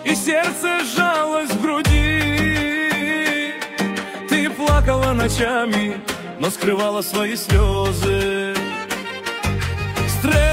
и сердце сжалось в груди. Ты плакала ночами, но скрывала свои слезы.